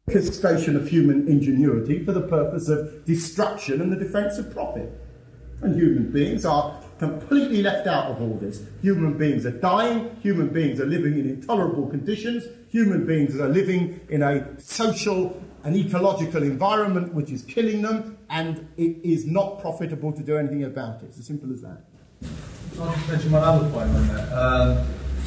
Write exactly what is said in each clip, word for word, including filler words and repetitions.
orchestration of human ingenuity for the purpose of destruction and the defence of profit. And human beings are completely left out of all this. Human beings are dying, human beings are living in intolerable conditions, human beings are living in a social and ecological environment which is killing them, and it is not profitable to do anything about it. It's as simple as that. I'll just mention one other point on that. Um,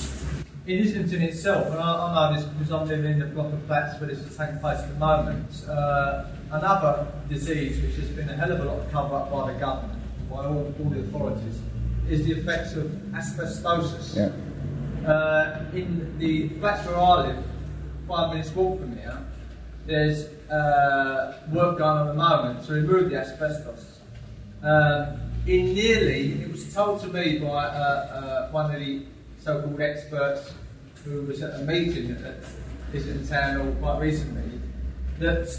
in Islington itself, and I, I know this because I'm living in the block of flats where this is taking place at the moment, uh, another disease which has been a hell of a lot of cover up by the government, by all, all the authorities, is the effects of asbestosis. Yeah. Uh, in the flats where I live, five minutes walk from here, there's uh, work going on at the moment to remove the asbestos. Um, in nearly, it was told to me by uh, uh, one of the so-called experts who was at a meeting at Islington Town Hall quite recently, that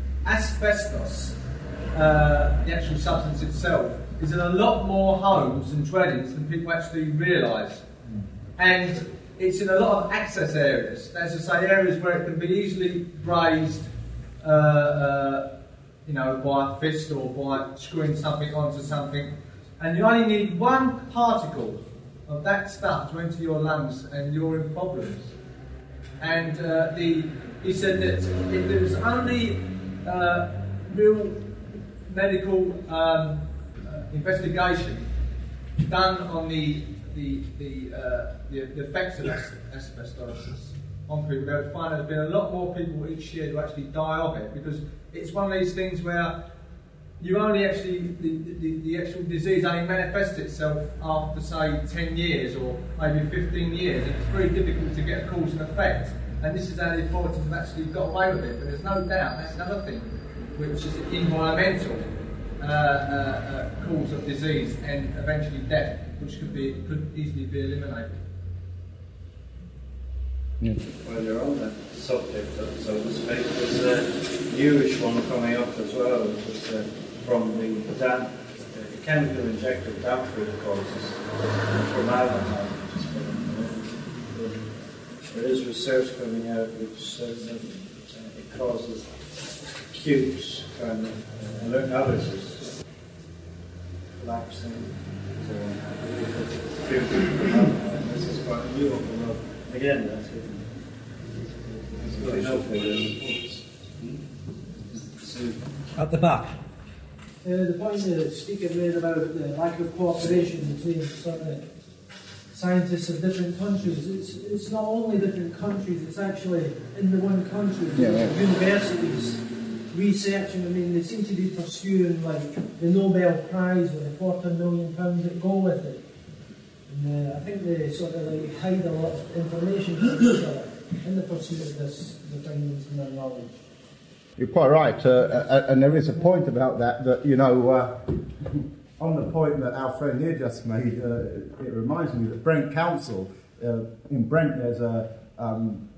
asbestos, uh, the actual substance itself, is in a lot more homes and dwellings than people actually realise. Mm. And it's in a lot of access areas, as I say, areas where it can be easily grazed, uh, uh, you know, by a fist or by screwing something onto something. And you only need one particle of that stuff to enter your lungs and you're in problems. And uh, the, he said that if there was only uh, real medical um, uh, investigation done on the the the, uh, the, the effects of asbestosis on people, they would find there's been a lot more people each year who actually die of it, because it's one of these things where you only actually, the, the, the actual disease only manifests itself after, say, ten years or maybe fifteen years, and it's very difficult to get a cause and effect. And this is how the authorities have actually got away with it. But there's no doubt that's another thing, which is environmental uh, uh, uh, cause of disease and eventually death, which could be could easily be eliminated. Yeah. While you're on that subject, so to speak, there's a newish one coming up as well, which is uh, from the damp, the chemical injected damp food causes formaldehyde. There is research coming out which says that uh, it causes acute kind of, uh, and learn others is lapsing. So, this is quite a new one. Again, that's it. It's very helpful. At the back. Uh, the point the speaker made about the lack of cooperation between sort of scientists of different countries, it's it's not only different countries, it's actually in the one country. Yeah, yeah. Universities researching, I mean, they seem to be pursuing like the Nobel Prize with a quarter million pounds that go with it. And uh, I think they sort of like hide a lot of information from each other in the pursuit of this, the findings and their knowledge. You're quite right, uh, and there is a point about that, that, you know, uh, on the point that our friend here just made, uh, it reminds me that Brent Council, uh, in Brent there's a um,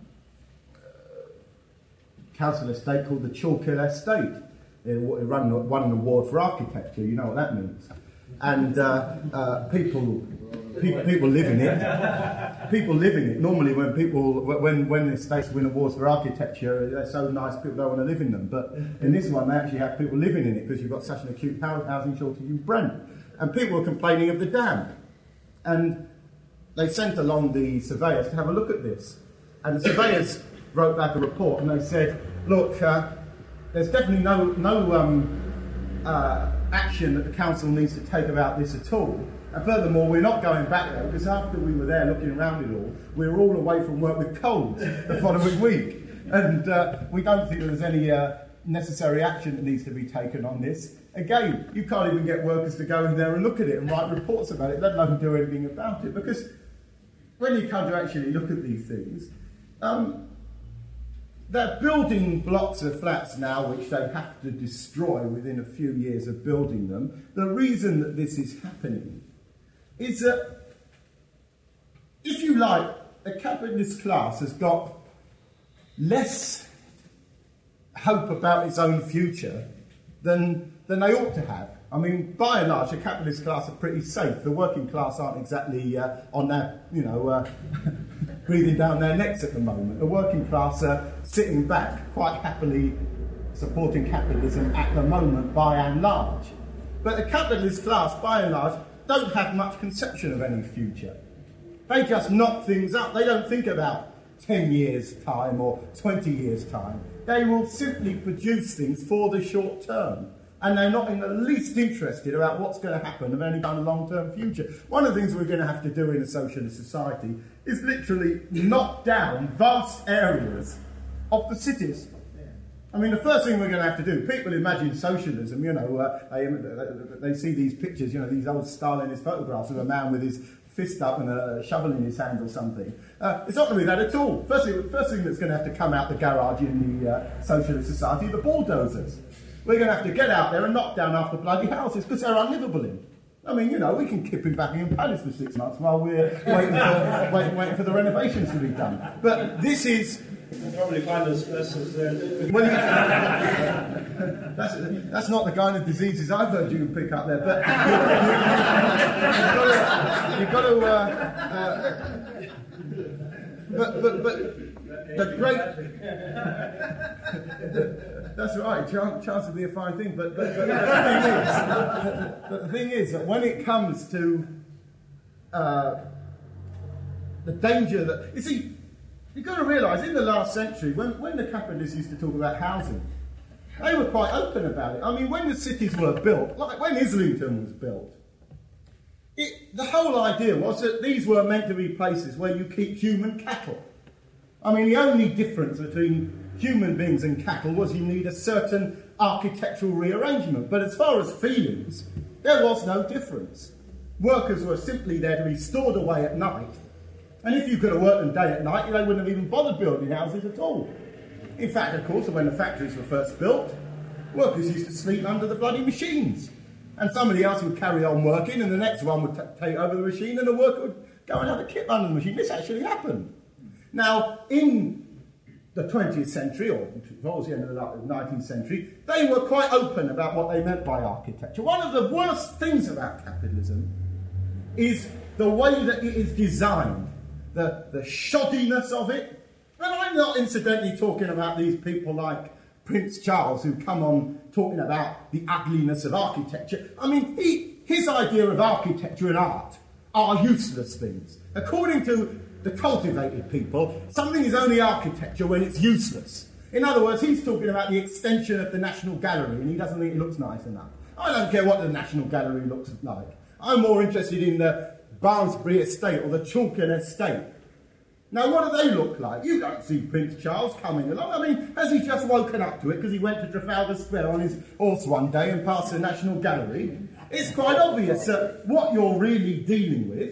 council estate called the Chalkhill Estate. It won, won an award for architecture, you know what that means. And uh, uh, people, people people live in it. People live in it. Normally when people, when, when estates win awards for architecture, they're so nice people don't want to live in them. But in this one they actually have people living in it because you've got such an acute housing shortage in Brent. And people are complaining of the damp. And they sent along the surveyors to have a look at this. And the surveyors wrote back a report and they said, look, uh, there's definitely no, no um, uh, action that the council needs to take about this at all. And furthermore, we're not going back there because after we were there looking around it all, we were all away from work with colds the following week. And uh, we don't think there's any uh, necessary action that needs to be taken on this. Again, you can't even get workers to go in there and look at it and write reports about it, let alone do anything about it. Because when you come to actually look at these things, um, they're building blocks of flats now which they have to destroy within a few years of building them. The reason that this is happening is that, if you like, the capitalist class has got less hope about its own future than, than they ought to have. I mean, by and large, the capitalist class are pretty safe. The working class aren't exactly uh, on their, you know, uh, breathing down their necks at the moment. The working class are sitting back, quite happily supporting capitalism at the moment, by and large. But the capitalist class, by and large, don't have much conception of any future. They just knock things up. They don't think about ten years' time or twenty years' time. They will simply produce things for the short term. And they're not in the least interested about what's going to happen of any kind of long-term future. One of the things we're going to have to do in a socialist society is literally knock down vast areas of the cities. I mean, the first thing we're going to have to do, people imagine socialism, you know, uh, they, they see these pictures, you know, these old Stalinist photographs of a man with his fist up and a shovel in his hand or something. Uh, it's not going to be that at all. First thing, first thing that's going to have to come out the garage in the uh, socialist society are the bulldozers. We're going to have to get out there and knock down half the bloody houses because they're unlivable in. I mean, you know, we can keep in Buckingham Palace for six months while we're waiting for, wait, waiting for the renovations to be done. But this is... You'll probably find asbestos there. Well, you, that's, that's not the kind of diseases I've heard you pick up there, but you, you've got to... You've got to uh, uh, but, but, but the great... That's right, chance, chance would be a fine thing, but, but, but the, thing is, the thing is that when it comes to uh, the danger that... You see, you've got to realise, in the last century, when, when the capitalists used to talk about housing, they were quite open about it. I mean, when the cities were built, like when Islington was built, it, the whole idea was that these were meant to be places where you keep human cattle. I mean, the only difference between human beings and cattle was you need a certain architectural rearrangement. But as far as feelings, there was no difference. Workers were simply there to be stored away at night. And if you could have worked them day at night, they wouldn't have even bothered building houses at all. In fact, of course, when the factories were first built, workers used to sleep under the bloody machines. And somebody else would carry on working, and the next one would t- take over the machine, and the worker would go and have a kip under the machine. This actually happened. Now, in the twentieth century, or towards the end of the nineteenth century, they were quite open about what they meant by architecture. One of the worst things about capitalism is the way that it is designed. The, the shoddiness of it. And I'm not incidentally talking about these people like Prince Charles who come on talking about the ugliness of architecture. I mean, he, his idea of architecture and art are useless things. According to the cultivated people, something is only architecture when it's useless. In other words, he's talking about the extension of the National Gallery and he doesn't think it looks nice enough. I don't care what the National Gallery looks like. I'm more interested in the Barnsbury Estate or the Chalkin Estate. Now, what do they look like? You don't see Prince Charles coming along. I mean, has he just woken up to it because he went to Trafalgar Square on his horse one day and passed the National Gallery? It's quite obvious that what you're really dealing with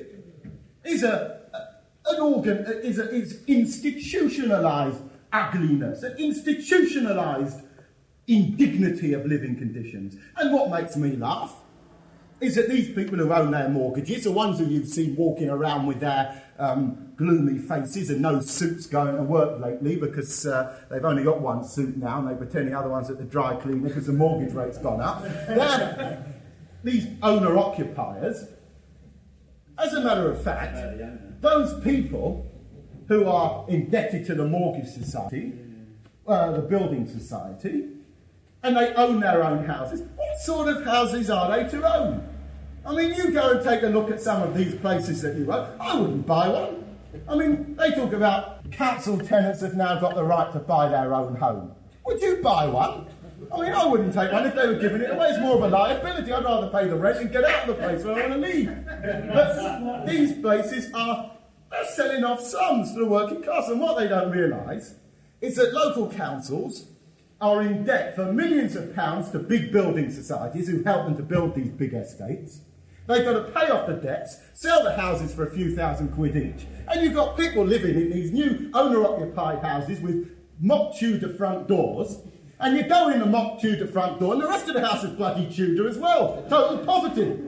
is a, a an organ is a, is institutionalised ugliness, an institutionalised indignity of living conditions. And what makes me laugh is that these people who own their mortgages, the ones who you've seen walking around with their um, gloomy faces and no suits going to work lately because uh, they've only got one suit now and they pretend the other one's at the dry cleaner because the mortgage rate's gone up. They're, these owner-occupiers, as a matter of fact, those people who are indebted to the mortgage society, uh, the building society, and they own their own houses. What sort of houses are they to own? I mean, you go and take a look at some of these places that you own. I wouldn't buy one. I mean, they talk about council tenants have now got the right to buy their own home. Would you buy one? I mean, I wouldn't take one if they were giving it away. It's more of a liability. I'd rather pay the rent and get out of the place when I want to leave. But these places are they're selling off slums to the working class. And what they don't realise is that local councils are in debt for millions of pounds to big building societies who help them to build these big estates. They've got to pay off the debts, sell the houses for a few thousand quid each. And you've got people living in these new owner-occupied houses with mock Tudor front doors. And you go in the mock Tudor front door and the rest of the house is bloody Tudor as well. Total poverty.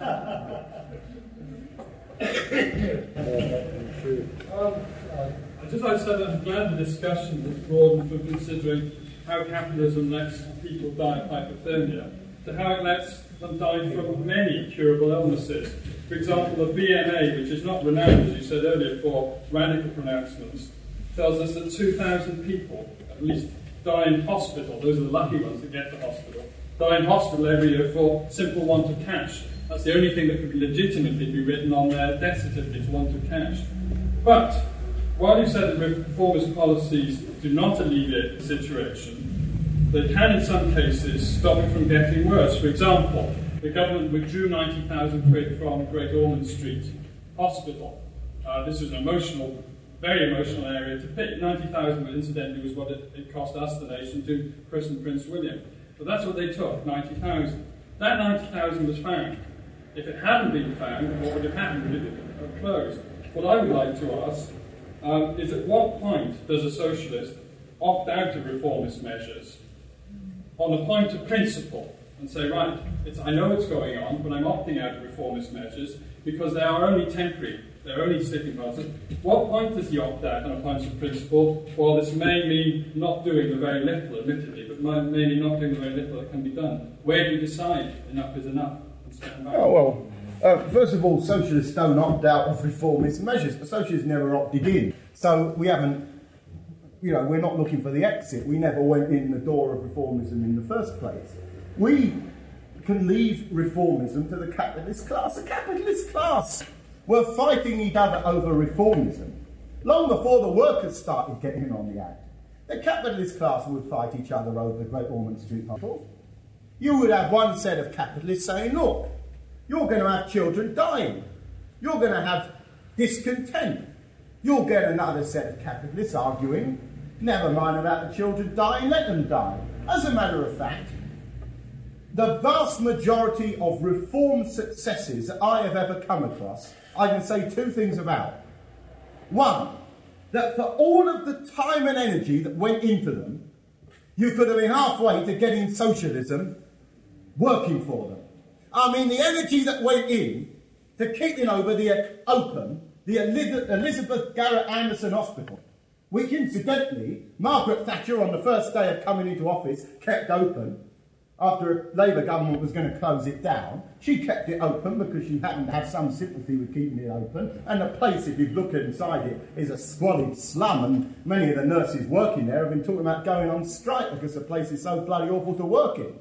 um, I'd just like to say that I'm glad the discussion has broadened from considering how capitalism lets people die of hypothermia to how it lets them die from many curable illnesses. For example, the B N A, which is not renowned, as you said earlier, for radical pronouncements, tells us that two thousand people, at least, die in hospital. Those are the lucky ones that get to hospital. Die in hospital every year for simple want of cash. That's the only thing that could be legitimately be written on their death certificates, want of cash. But while you said that reformist policies do not alleviate the situation, they can in some cases stop it from getting worse. For example, the government withdrew ninety thousand quid from Great Ormond Street Hospital. Uh, this was an emotional, very emotional area to pick. ninety thousand, incidentally, was what it, it cost us, the nation, to christen Prince William. But that's what they took, ninety thousand. That ninety thousand was found. If it hadn't been found, what would have happened? Would it have closed? What I would like to ask um, is at what point does a socialist opt out of reformist measures on the point of principle and say, right, it's, I know what's going on, but I'm opting out of reformist measures because they are only temporary, they're only sticking process. What point does he opt out on a point of principle? Well, this may mean not doing the very little, admittedly, but may mean not doing the very little that can be done. Where do you decide enough is enough? Oh, well, uh, first of all, socialists don't opt out of reformist measures, but socialists never opted in. So we haven't, you know, we're not looking for the exit. We never went in the door of reformism in the first place. We can leave reformism to the capitalist class. The capitalist class were fighting each other over reformism long before the workers started getting in on the act. The capitalist class would fight each other over the Great Ormond Street Hospital. You would have one set of capitalists saying, look, you're going to have children dying. You're going to have discontent. You'll get another set of capitalists arguing, never mind about the children dying, let them die. As a matter of fact, the vast majority of reform successes that I have ever come across, I can say two things about. One, that for all of the time and energy that went into them, you could have been halfway to getting socialism working for them. I mean, the energy that went in to keeping over the uh, open the Elizabeth Garrett Anderson Hospital, which incidentally, Margaret Thatcher on the first day of coming into office kept open after a Labour government was going to close it down. She kept it open because she happened to have some sympathy with keeping it open, and the place, if you look inside it, is a squalid slum, and many of the nurses working there have been talking about going on strike because the place is so bloody awful to work in.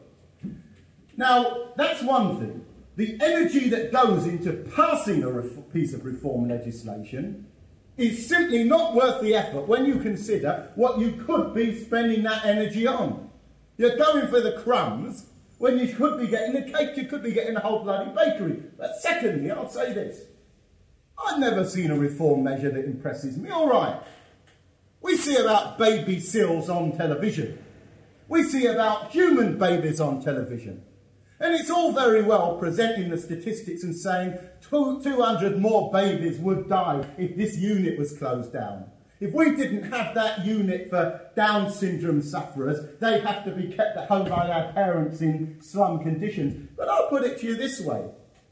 Now, that's one thing. The energy that goes into passing a ref- piece of reform legislation is simply not worth the effort when you consider what you could be spending that energy on. You're going for the crumbs when you could be getting the cake, you could be getting the whole bloody bakery. But secondly, I'll say this. I've never seen a reform measure that impresses me. All right. We see about baby seals on television. We see about human babies on television. And it's all very well presenting the statistics and saying two hundred more babies would die if this unit was closed down. If we didn't have that unit for Down syndrome sufferers, they'd have to be kept at home by their parents in slum conditions. But I'll put it to you this way,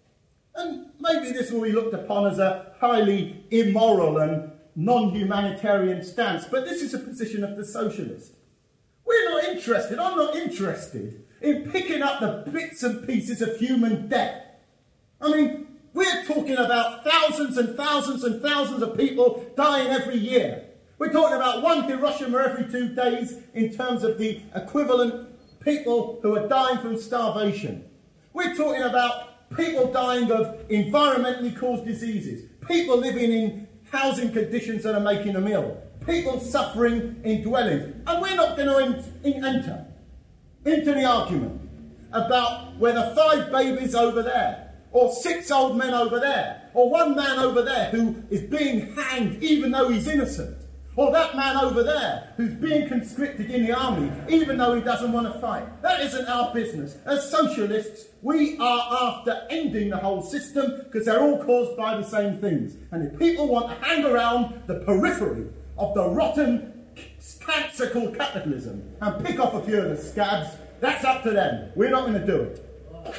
and maybe this will be looked upon as a highly immoral and non-humanitarian stance, but this is a position of the socialist. We're not interested, I'm not interested in picking up the bits and pieces of human death. I mean, we're talking about thousands and thousands and thousands of people dying every year. We're talking about one Hiroshima every two days in terms of the equivalent people who are dying from starvation. We're talking about people dying of environmentally caused diseases, people living in housing conditions that are making them ill, people suffering in dwellings. And we're not going to in- in- enter into the argument about whether five babies over there, or six old men over there, or one man over there who is being hanged even though he's innocent, or that man over there who's being conscripted in the army even though he doesn't want to fight. That isn't our business. As socialists, we are after ending the whole system because they're all caused by the same things. And if people want to hang around the periphery of the rotten cancer called capitalism and pick off a few of the scabs, that's up to them. We're not going to do it. I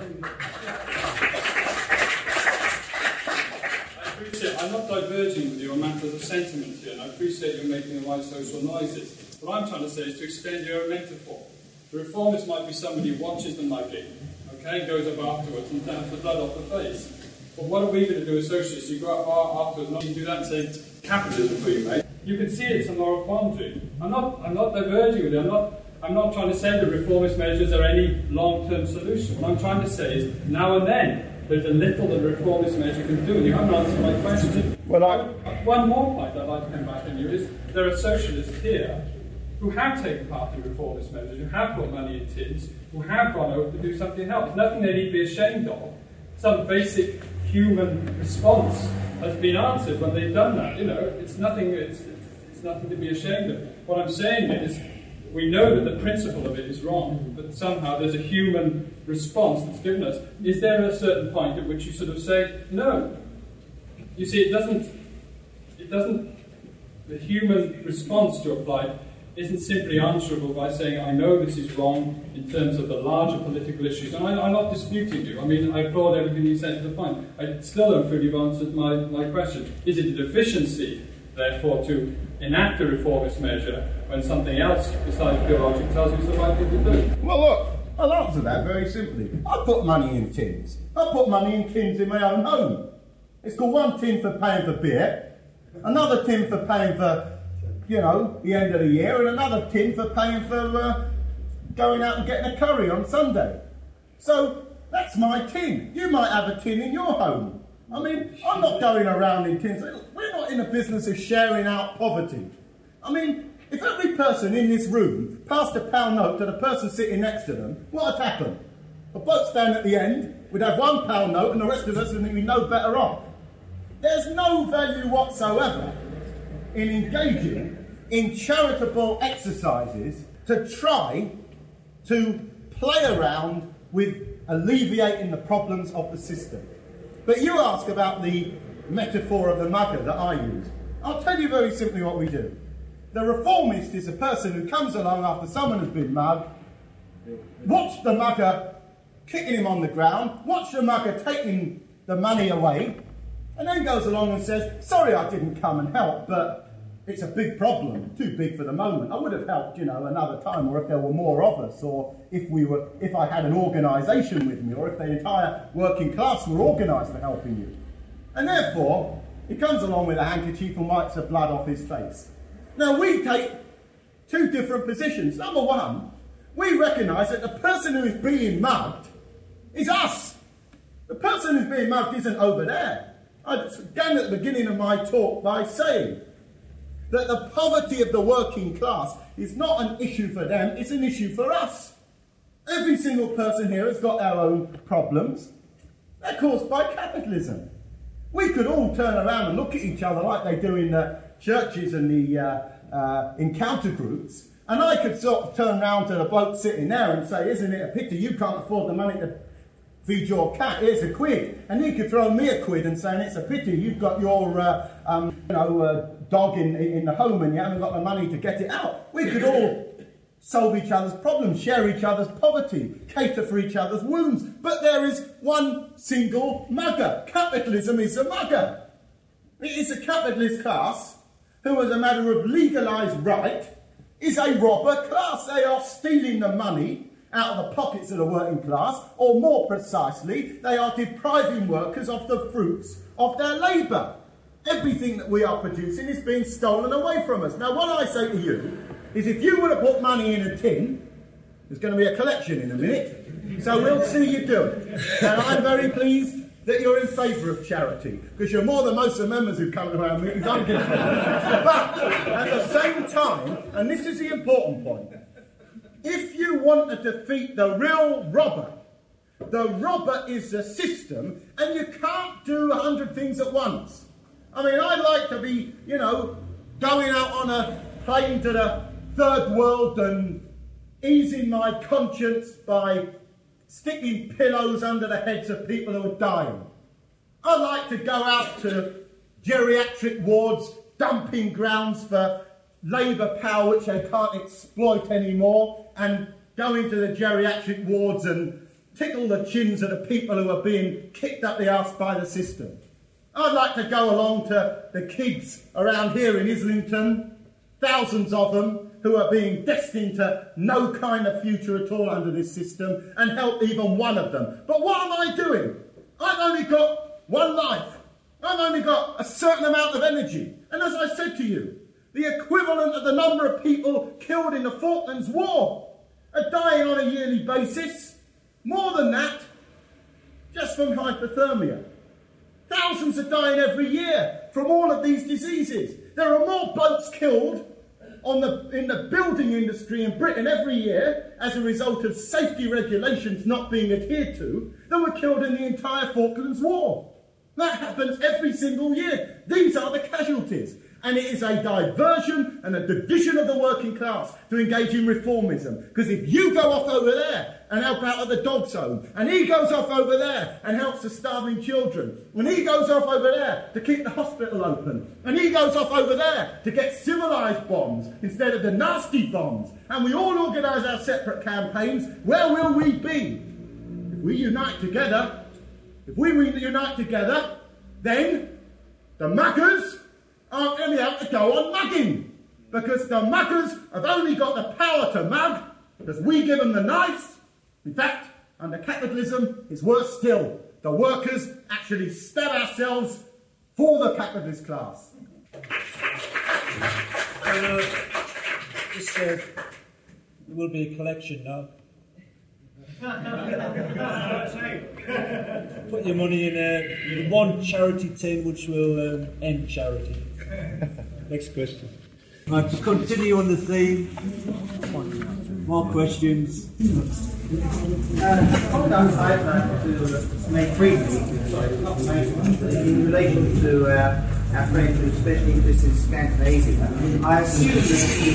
appreciate, I'm not diverging with you on matters of sentiment here, and I appreciate you're making the right social noises. What I'm trying to say is to extend your own metaphor. The reformist might be somebody who watches the mugging, okay, goes up afterwards and taps the blood off the face. But what are we going to do as socialists? You go out afterwards, not do that and say, capitalism for you, mate. You can see it's a moral quandary. I'm not, I'm not diverging with you. I'm not, I'm not trying to say that reformist measures are any long-term solution. What I'm trying to say is, now and then, there's a little that a reformist measure can do, and you haven't answered my question. Well, I... One more point I'd like to come back on you is, there are socialists here who have taken part in reformist measures, who have put money in tins, who have gone over to do something else. There's nothing they need to be ashamed of. Some basic human response has been answered when they've done that. You know, it's nothing. It's, it's, it's nothing to be ashamed of. What I'm saying is, we know that the principle of it is wrong, but somehow there's a human response that's given us. Is there a certain point at which you sort of say no? You see, it doesn't. It doesn't. The human response to apply isn't simply answerable by saying, I know this is wrong in terms of the larger political issues. And I, I'm not disputing you. I mean, I applaud everything you said to the point. I still don't feel you've answered my, my question. Is it a deficiency, therefore, to enact a reformist measure when something else besides pure logic tells you it's the right thing to do? Well, look, I'll answer that very simply. I put money in tins. I put money in tins in my own home. It's called one tin for paying for beer, another tin for paying for, you know, the end of the year, and another tin for paying for uh, going out and getting a curry on Sunday. So that's my tin. You might have a tin in your home. I mean, I'm not going around in tins. We're not in the business of sharing out poverty. I mean, if every person in this room passed a pound note to the person sitting next to them, what would happen? The bloke stand at the end would have one pound note, and the rest of us would be no better off. There's no value whatsoever in engaging in charitable exercises to try to play around with alleviating the problems of the system. But you ask about the metaphor of the mugger that I use. I'll tell you very simply what we do. The reformist is a person who comes along after someone has been mugged, watch the mugger kicking him on the ground, watch the mugger taking the money away, and then goes along and says, sorry I didn't come and help, but it's a big problem, too big for the moment. I would have helped, you know, another time, or if there were more of us, or if we were, if I had an organisation with me, or if the entire working class were organised for helping you. And therefore, he comes along with a handkerchief and wipes the blood off his face. Now, we take two different positions. Number one, we recognise that the person who is being mugged is us. The person who's being mugged isn't over there. I began at the beginning of my talk by saying that the poverty of the working class is not an issue for them, it's an issue for us. Every single person here has got their own problems. They're caused by capitalism. We could all turn around and look at each other like they do in the churches and the uh, uh, encounter groups, and I could sort of turn around to the bloke sitting there and say, isn't it a pity you can't afford the money to feed your cat, here's a quid. And he could throw me a quid and say, it's a pity you've got your uh, um, you know, uh, dog in, in the home and you haven't got the money to get it out. We could all solve each other's problems, share each other's poverty, cater for each other's wounds. But there is one single mugger. Capitalism is a mugger. It is a capitalist class who, as a matter of legalised right, is a robber class. They are stealing the money out of the pockets of the working class, or more precisely, they are depriving workers of the fruits of their labour. Everything that we are producing is being stolen away from us. Now, what I say to you is, if you were to put money in a tin, there's going to be a collection in a minute, so we'll see you do it. And I'm very pleased that you're in favour of charity, because you're more than most of the members who come to our meetings. I'm good for it. But at the same time, and this is the important point, if you want to defeat the real robber, the robber is the system, and you can't do a hundred things at once. I mean, I'd like to be, you know, going out on a plane to the third world and easing my conscience by sticking pillows under the heads of people who are dying. I'd like to go out to geriatric wards, dumping grounds for labour power which they can't exploit anymore, and go into the geriatric wards and tickle the chins of the people who are being kicked up the arse by the system. I'd like to go along to the kids around here in Islington, thousands of them, who are being destined to no kind of future at all under this system, and help even one of them. But what am I doing? I've only got one life. I've only got a certain amount of energy. And as I said to you, the equivalent of the number of people killed in the Falklands War are dying on a yearly basis. More than that, just from hypothermia. Thousands are dying every year from all of these diseases. There are more boats killed on the, in the building industry in Britain every year as a result of safety regulations not being adhered to than were killed in the entire Falklands War. That happens every single year. These are the casualties. And it is a diversion and a division of the working class to engage in reformism. Because if you go off over there and help out at the Dogs Home, and he goes off over there and helps the starving children, and he goes off over there to keep the hospital open, and he goes off over there to get civilised bombs instead of the nasty bombs, and we all organise our separate campaigns, where will we be? If we unite together, if we unite together, then the muggers aren't going to be able to go on mugging, because the muggers have only got the power to mug because we give them the knives. In fact, under capitalism, it's worse still. The workers actually stab ourselves for the capitalist class. Well, uh, this, uh, there will be a collection now. Put your money in, uh, in one charity tin which will um, end charity. Next question. Right, to continue on the theme. More questions. Uh, conduct I'd like to make briefly, not make in relation to uh, our friend who's especially interested in Scandinavia. I assume that he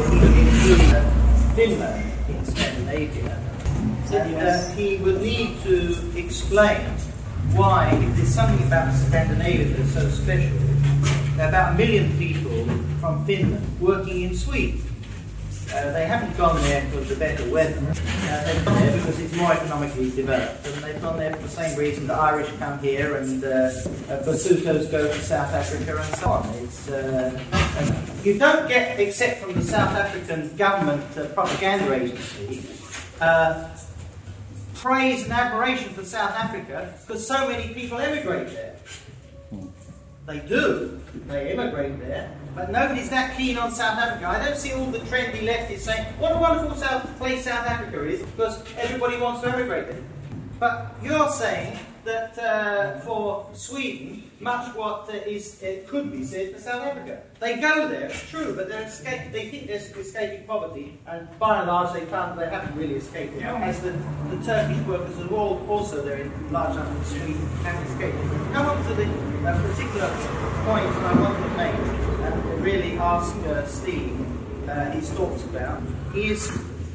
included Finland in Scandinavia. And uh, he would need to explain why, if there's something about Scandinavia that's so special, there are about a million people from Finland working in Sweden. Uh, they haven't gone there because of the better weather. Uh, they've gone there because it's more economically developed. And they've gone there for the same reason the Irish come here and uh, uh, Basutos go to South Africa and so on. It's, uh, you don't get, except from the South African government uh, propaganda agency, uh, praise and admiration for South Africa because so many people emigrate there. They do, they immigrate there, but nobody's that keen on South Africa. I don't see all the trendy leftists saying, what a wonderful South place South Africa is, because everybody wants to emigrate there. But you're saying that uh, for Sweden, much what uh, is uh, could be said for South Africa. They go there, it's true, but they're escape, they think they're escaping poverty, and by and large they found they haven't really escaped it. As the, the Turkish workers are all also there in large numbers in Sweden haven't escaped it. Come on to the uh, particular point that I want to make and really ask uh, Steve uh, his thoughts about is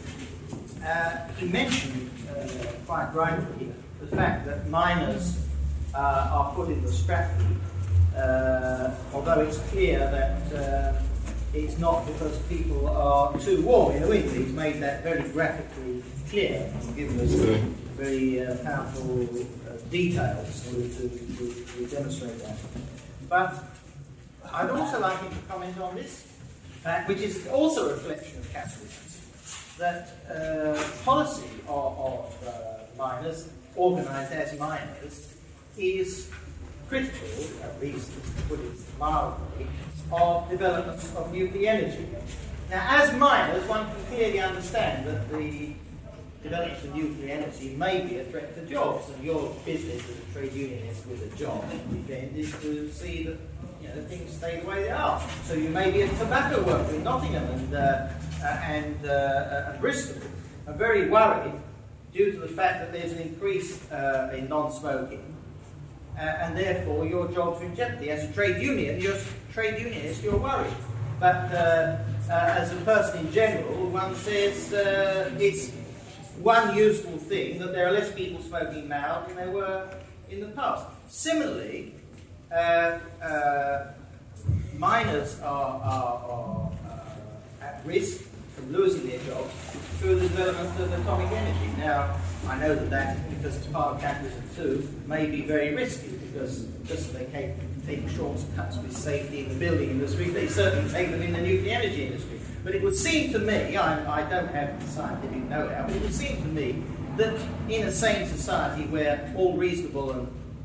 uh, he mentioned uh, quite rightly the fact that miners uh, are put in the scrap heap, uh, although it's clear that uh, it's not because people are too warm in the winter. He's made that very graphically clear and given us very uh, powerful uh, details to, to, to, to demonstrate that. But I'd also like him to comment on this fact, which is also a reflection of capitalism, that uh, policy of, of uh, miners, organised as miners, is critical, at least to put it mildly, of development of nuclear energy. Now, as miners, one can clearly understand that the development of nuclear energy may be a threat to jobs, and your business as a trade unionist with a job then is to see that you know things stay the way they are. So you may be a tobacco worker in Nottingham and uh, uh, and, uh, and Bristol, are very worried due to the fact that there's an increase uh, in non-smoking, uh, and therefore your jobs are in jeopardy. As a trade union, you're a trade unionist, you're worried. But uh, uh, as a person in general, one says uh, it's one useful thing that there are less people smoking now than there were in the past. Similarly, uh, uh, miners are, are, are uh, at risk from losing their jobs through the development of atomic energy. Now, I know that that, because it's part of capitalism too, may be very risky, because just they take, take shortcuts with safety in the building industry, they certainly take them in the nuclear energy industry. But it would seem to me, I, I don't have the scientific know-how, but it would seem to me that in a sane society where all reasonable and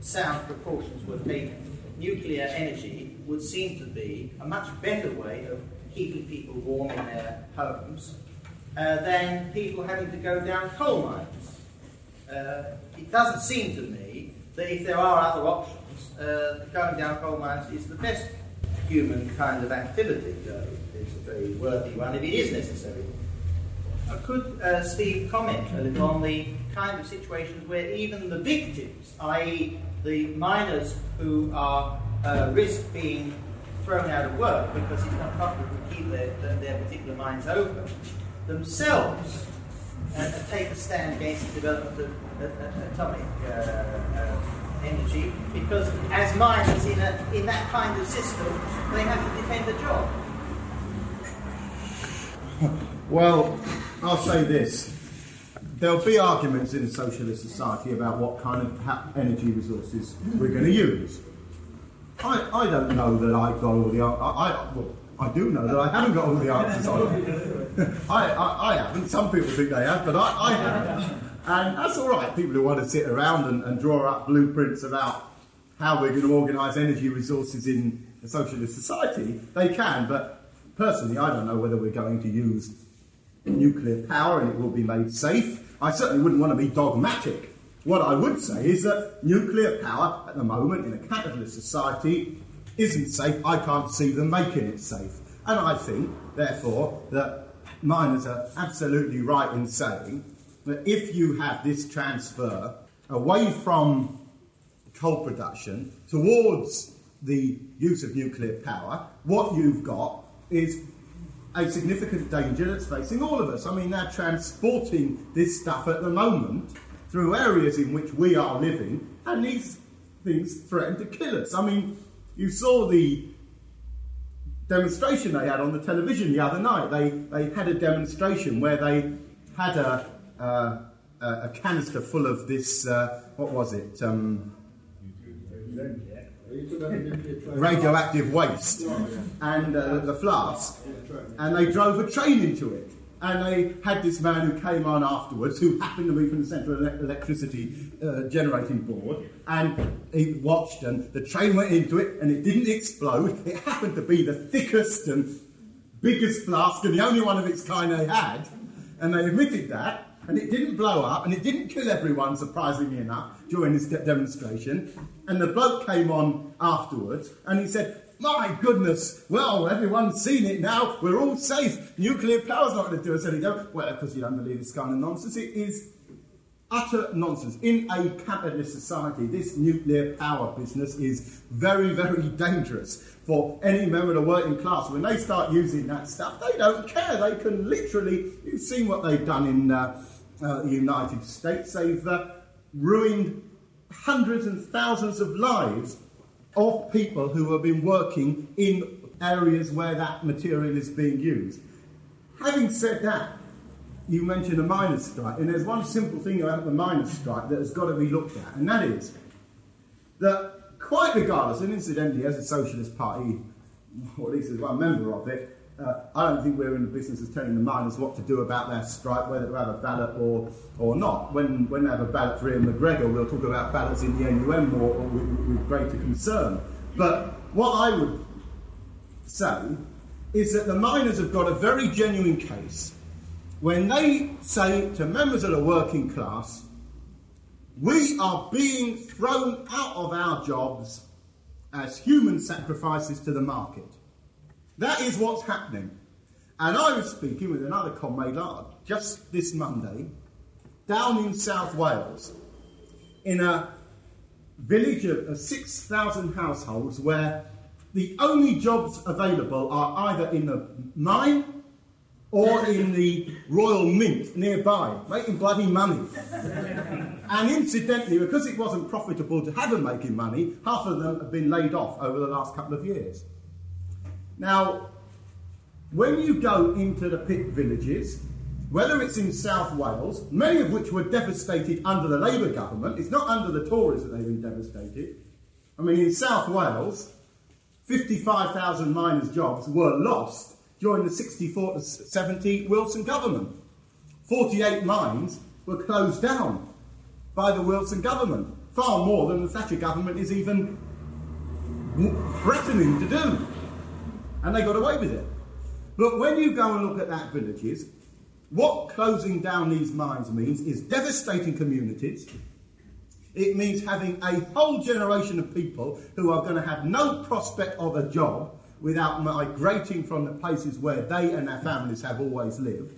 sound proportions were taken, nuclear energy would seem to be a much better way of keeping people warm in their homes uh, than people having to go down coal mines. Uh, it doesn't seem to me that if there are other options, uh, going down coal mines is the best human kind of activity, though it's a very worthy one if it is necessary. Uh, could uh, Steve comment a little on the kind of situations where even the victims, that is the miners who are uh, risk being thrown out of work because it's not possible to keep their, their, their particular mines open, themselves uh, take a stand against the development of uh, uh, atomic uh, uh, energy, because as miners in, a, in that kind of system, they have to defend the job. Well, I'll say this. There'll be arguments in a socialist society about what kind of ha- energy resources we're going to use. I, I don't know that I've got all the answers. I, I, well, I do know that I haven't got all the answers on it. I, I, I haven't. Some people think they have, but I, I haven't. And that's all right. People who want to sit around and, and draw up blueprints about how we're going to organise energy resources in a socialist society, they can. But personally, I don't know whether we're going to use nuclear power and it will be made safe. I certainly wouldn't want to be dogmatic. What I would say is that nuclear power at the moment in a capitalist society isn't safe. I can't see them making it safe. And I think, therefore, that miners are absolutely right in saying that if you have this transfer away from coal production towards the use of nuclear power, what you've got is a significant danger that's facing all of us. I mean, they're transporting this stuff at the moment through areas in which we are living, and these things threaten to kill us. I mean, you saw the demonstration they had on the television the other night. They they had a demonstration where they had a uh, a canister full of this, uh, what was it? Um, radioactive waste, and uh, the flask, and they drove a train into it. And they had this man who came on afterwards, who happened to be from the Central Electricity uh, Generating Board, and he watched, and the train went into it, and it didn't explode. It happened to be the thickest and biggest flask, and the only one of its kind they had, and they admitted that, and it didn't blow up, and it didn't kill everyone, surprisingly enough, during this de- demonstration. And the bloke came on afterwards, and he said, "My goodness, well, everyone's seen it now, we're all safe, nuclear power's not going to do us any good." Well, because you don't believe this kind of nonsense. It is utter nonsense. In a capitalist society, this nuclear power business is very, very dangerous for any member of the working class. When they start using that stuff, they don't care. They can literally, you've seen what they've done in uh, uh, the United States. They've uh, ruined hundreds and thousands of lives of people who have been working in areas where that material is being used. Having said that, you mentioned a miners' strike, and there's one simple thing about the miners' strike that has got to be looked at, and that is that quite regardless, and incidentally as a socialist party, or at least as one member of it, uh, I don't think we're in the business of telling the miners what to do about their strike, whether to have a ballot or or not. When when they have a ballot for Ian McGregor, we'll talk about ballots in the N U M war with, with greater concern. But what I would say is that the miners have got a very genuine case when they say to members of the working class, we are being thrown out of our jobs as human sacrifices to the market. That is what's happening. And I was speaking with another comrade just this Monday down in South Wales in a village of six thousand households where the only jobs available are either in the mine or in the Royal Mint nearby, making bloody money. And incidentally, because it wasn't profitable to have them making money, half of them have been laid off over the last couple of years. Now, when you go into the pit villages, whether it's in South Wales, many of which were devastated under the Labour government, it's not under the Tories that they've been devastated. I mean, in South Wales, fifty-five thousand miners' jobs were lost during the sixty-four to seventy Wilson government. forty-eight mines were closed down by the Wilson government. far more than the Thatcher government is even threatening to do. And they got away with it. But when you go and look at that villages, what closing down these mines means is devastating communities. It means having a whole generation of people who are going to have no prospect of a job without migrating from the places where they and their families have always lived.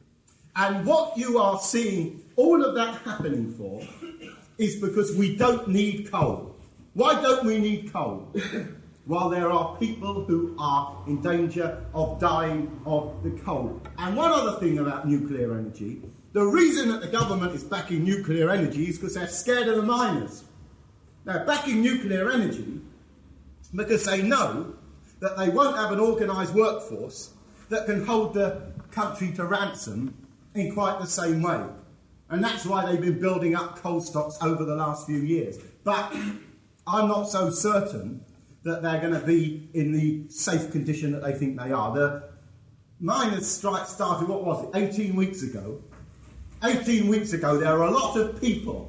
And what you are seeing all of that happening for is because we don't need coal. Why don't we need coal? Well, there are people who are in danger of dying of the cold. And one other thing about nuclear energy, the reason that the government is backing nuclear energy is because they're scared of the miners. They're backing nuclear energy because they know that they won't have an organised workforce that can hold the country to ransom in quite the same way. And that's why they've been building up coal stocks over the last few years. But I'm not so certain that they're going to be in the safe condition that they think they are. The miners' strike started, what was it, eighteen weeks ago? eighteen weeks ago, there were a lot of people,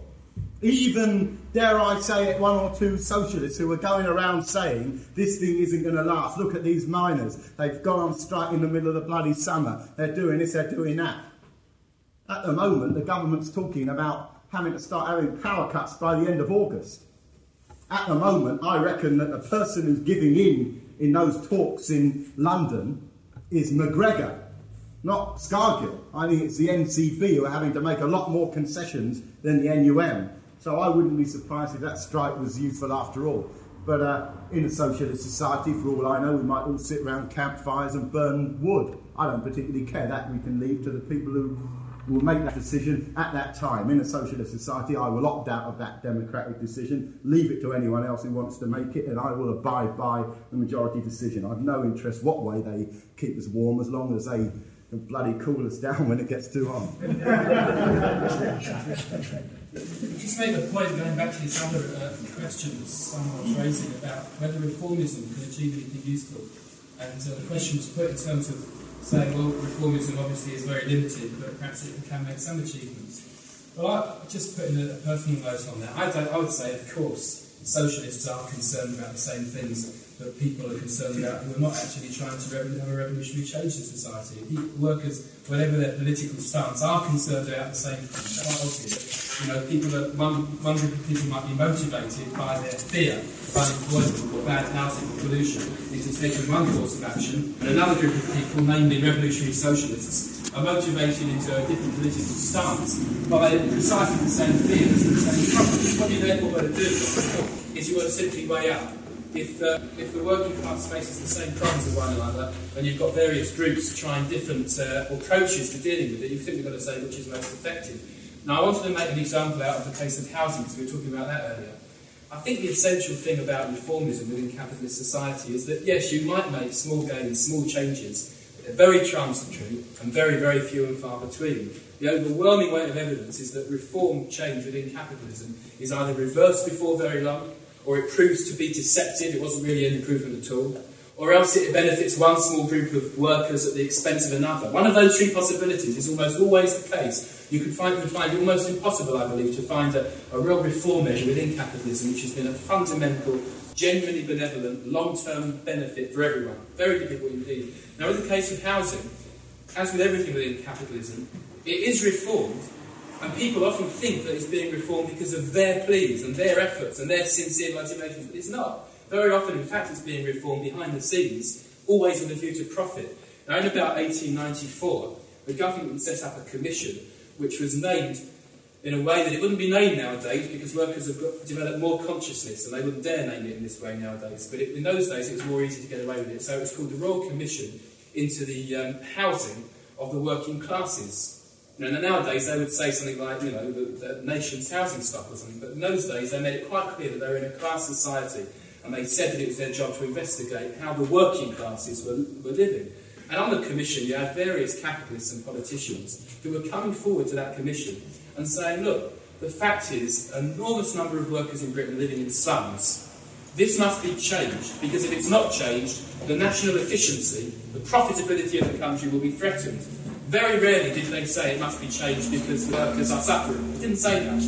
even, dare I say it, one or two socialists who were going around saying, this thing isn't going to last. Look at these miners. They've gone on strike in the middle of the bloody summer. They're doing this, they're doing that. At the moment, the government's talking about having to start having power cuts by the end of August. At the moment, I reckon that the person who's giving in in those talks in London is McGregor, not Scargill. I think it's the N C B who are having to make a lot more concessions than the N U M. So I wouldn't be surprised if that strike was useful after all. But uh, in a socialist society, for all I know, we might all sit around campfires and burn wood. I don't particularly care. That we can leave to the people who will make that decision at that time. In a socialist society, I will opt out of that democratic decision, leave it to anyone else who wants to make it, and I will abide by the majority decision. I've no interest what way they keep us warm, as long as they can bloody cool us down when it gets too hot. Just make the point, going back to this other uh, question that someone was raising about whether reformism can achieve anything useful. And uh, the question was put in terms of saying, well, reformism obviously is very limited, but perhaps it can make some achievements. Well, I just put in a, a personal note on that. I, don't, I would say, of course, socialists are concerned about the same things that people are concerned about who are not actually trying to re- have a revolutionary change in society. People, workers, whatever their political stance, are concerned about the same things. Quite obvious. You know, people are, one, one group of people might be motivated by their fear of unemployment or bad housing or pollution into taking one course of action, and another group of people, namely revolutionary socialists, are motivated into a different political stance by precisely the same fears and the same problems. What you therefore got to do is you've got to simply weigh up. If, uh, if the working class faces the same problems as one another, and you've got various groups trying different uh, approaches to dealing with it, you've simply got to say which is most effective. Now, I wanted to make an example out of the case of housing, because we were talking about that earlier. I think the essential thing about reformism within capitalist society is that, yes, you might make small gains, small changes, but they're very transitory and very, very few and far between. The overwhelming weight of evidence is that reform change within capitalism is either reversed before very long, or it proves to be deceptive, it wasn't really an improvement at all, or else it benefits one small group of workers at the expense of another. One of those three possibilities is almost always the case. You could find, you find it almost impossible, I believe, to find a, a real reform measure within capitalism which has been a fundamental, genuinely benevolent, long-term benefit for everyone. Very difficult indeed. Now, in the case of housing, as with everything within capitalism, it is reformed, and people often think that it's being reformed because of their pleas and their efforts and their sincere motivations, but it's not. Very often, in fact, it's being reformed behind the scenes, always with a view to profit. Now, in about eighteen ninety-four, the government set up a commission which was named in a way that it wouldn't be named nowadays, because workers have got, developed more consciousness and they wouldn't dare name it in this way nowadays. But it, in those days, it was more easy to get away with it. So it was called the Royal Commission into the um, housing of the working classes. You know, nowadays they would say something like, you know, the, the nation's housing stock or something, but in those days they made it quite clear that they were in a class society, and they said that it was their job to investigate how the working classes were, were living. And on the commission you had various capitalists and politicians who were coming forward to that commission and saying, look, the fact is, an enormous number of workers in Britain are living in slums. This must be changed, because if it's not changed, the national efficiency, the profitability of the country will be threatened. Very rarely did they say it must be changed because the workers are suffering. They didn't say that.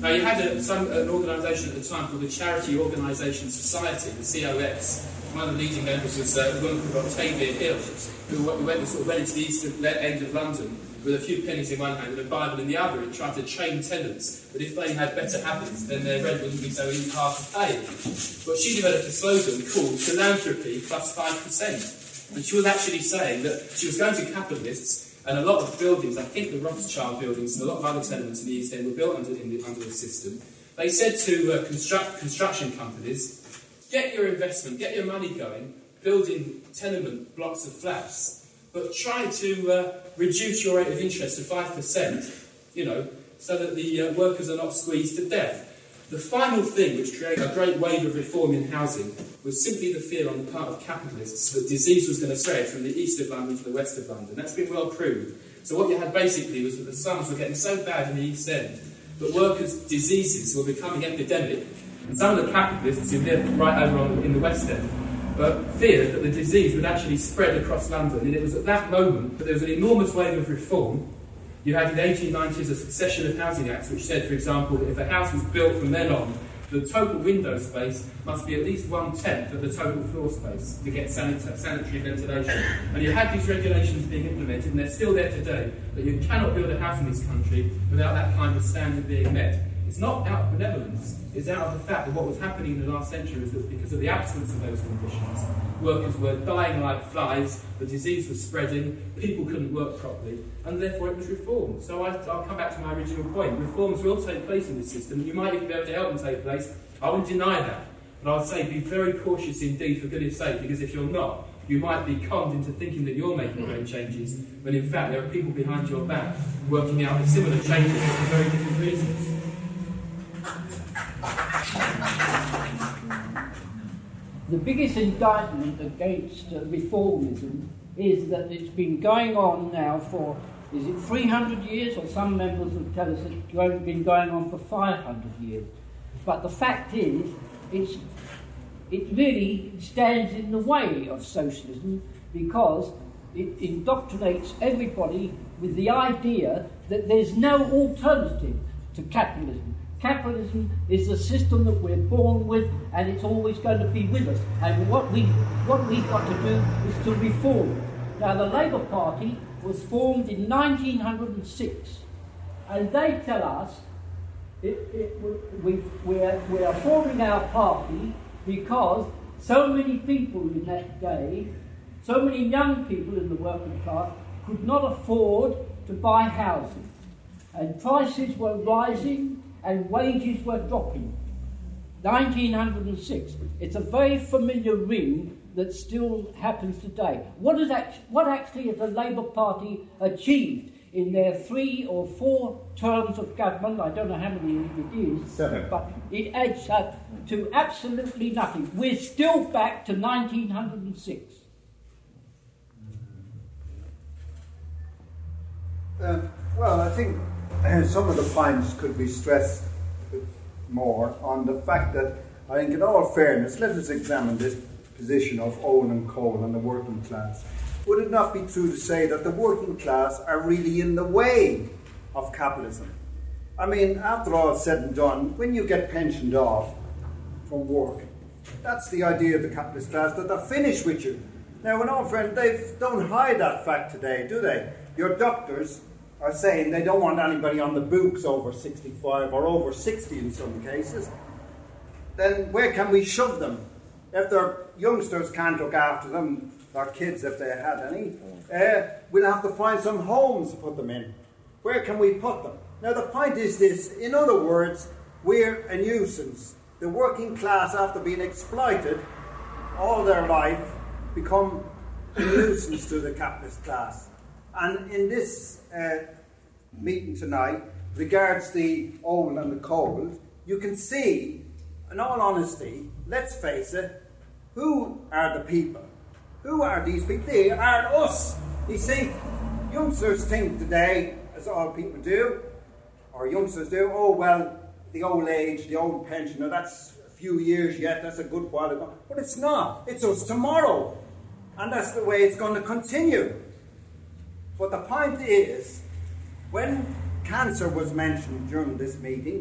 Now, you had a, some, an organisation at the time called the Charity Organisation Society, the C O S. One of the leading members was uh, a woman called Octavia Hill, who went, sort of went into the eastern end of London with a few pennies in one hand and a Bible in the other, and tried to train tenants that if they had better habits, then their rent wouldn't be so hard to pay. But she developed a slogan called philanthropy plus five percent. And she was actually saying that she was going to capitalists, and a lot of buildings, I think the Rothschild buildings and a lot of other tenements in the East End were built under, in the, under the system. They said to uh, construct, construction companies, get your investment, get your money going, building tenement blocks of flats, but try to uh, reduce your rate of interest to five percent, you know, so that the uh, workers are not squeezed to death. The final thing which created a great wave of reform in housing was simply the fear on the part of capitalists that disease was going to spread from the east of London to the west of London. That's been well proved. So what you had basically was that the slums were getting so bad in the East End that workers' diseases were becoming epidemic, and some of the capitalists who lived right over on, in the West End but feared that the disease would actually spread across London. And it was at that moment that there was an enormous wave of reform. You had in the eighteen nineties a succession of housing acts which said, for example, that if a house was built from then on, the total window space must be at least one-tenth of the total floor space to get sanit- sanitary ventilation. And you had these regulations being implemented, and they're still there today, that you cannot build a house in this country without that kind of standard being met. It's not out of benevolence, it's out of the fact that what was happening in the last century is that because of the absence of those conditions, workers were dying like flies, the disease was spreading, people couldn't work properly, and therefore it was reformed. So I, I'll come back to my original point. Reforms will take place in this system. You might even be able to help them take place. I wouldn't deny that. But I would say be very cautious indeed, for goodness sake, because if you're not, you might be conned into thinking that you're making great changes, when in fact there are people behind your back working out similar changes for very different reasons. The biggest indictment against uh, reformism is that it's been going on now for, is it three hundred years? Or some members will tell us it's been going on for five hundred years. But the fact is, it's, it really stands in the way of socialism because it indoctrinates everybody with the idea that there's no alternative to capitalism. Capitalism is the system that we're born with, and it's always going to be with us. And what, we, what we've got to do is to reform it. Now, the Labour Party was formed in nineteen oh six, and they tell us it, it, we, we're, we're forming our party because so many people in that day, so many young people in the working class, could not afford to buy houses. And prices were rising, and wages were dropping. nineteen oh six. It's a very familiar ring that still happens today. What, is act- what actually has the Labour Party achieved in their three or four terms of government? I don't know how many it is, Seven. But it adds up to absolutely nothing. We're still back to nineteen oh six. Uh, well, I think uh, some of the points could be stressed more on the fact that I think in all fairness, let us examine this position of Owen and Cole and the working class. Would it not be true to say that the working class are really in the way of capitalism? I mean, after all said and done, when you get pensioned off from work, that's the idea of the capitalist class, that they're finished with you. Now, in all fairness, they don't hide that fact today, do they? Your doctors are saying they don't want anybody on the books over sixty-five or over sixty in some cases. Then where can we shove them? If their youngsters can't look after them, their kids if they had any, uh, we'll have to find some homes to put them in. Where can we put them? Now the point is this, in other words, we're a nuisance. The working class, after being exploited all their life, become a nuisance to the capitalist class. And in this uh, meeting tonight, regards the old and the cold, you can see, in all honesty, let's face it, who are the people? Who are these people? They are us. You see, youngsters think today, as all people do, or youngsters do, oh, well, the old age, the old pensioner, that's a few years yet, that's a good while ago. But it's not. It's us tomorrow. And that's the way it's going to continue. But the point is, when cancer was mentioned during this meeting,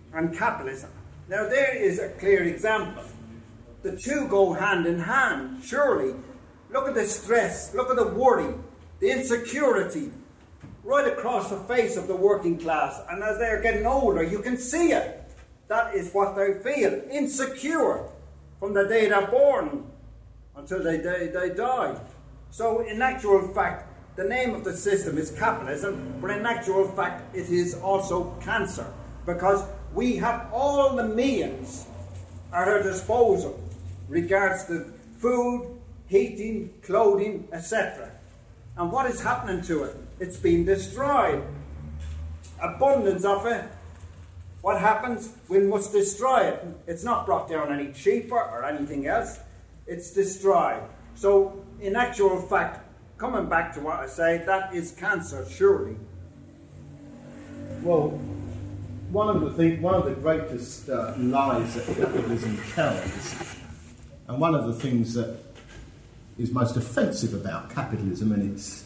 and capitalism. Now there is a clear example. The two go hand in hand, surely. Look at the stress, look at the worry, the insecurity right across the face of the working class. And as they're getting older, you can see it. That is what they feel, insecure from the day they're born until they, they, they die. So in actual fact, the name of the system is capitalism, but in actual fact it is also cancer, because we have all the means at our disposal regards to food, heating, clothing, et cetera. And what is happening to it? It's been destroyed. Abundance of it. What happens? We must destroy it. It's not brought down any cheaper or anything else. It's destroyed. So, in actual fact, coming back to what I say, that is cancer, surely. Well, one of the thing, one of the greatest uh, lies that capitalism tells, and one of the things that is most offensive about capitalism and its